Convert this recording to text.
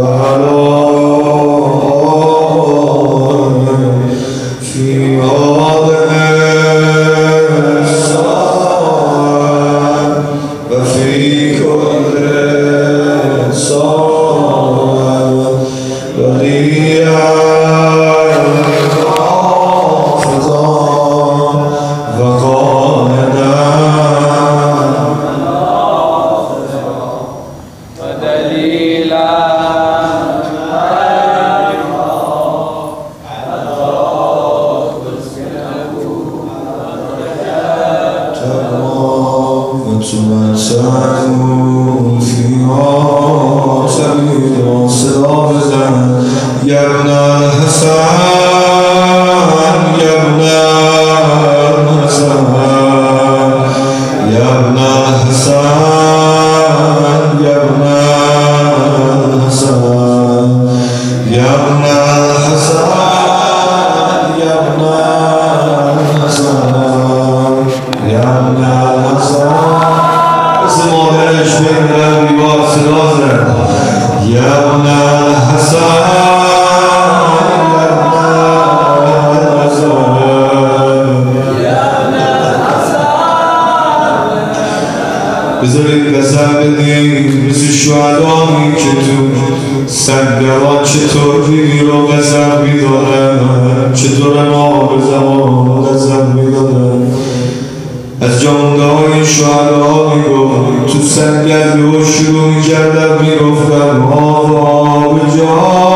بذارید قسم بدیم مثل شهدانی که تو سنگران چطور بیبی رو قسم میدادن، چطور ما به زمان قسم میدادن. از جامده های شهدا میگفت تو سنگر رو شروع میکردم میگفتم آقا به جان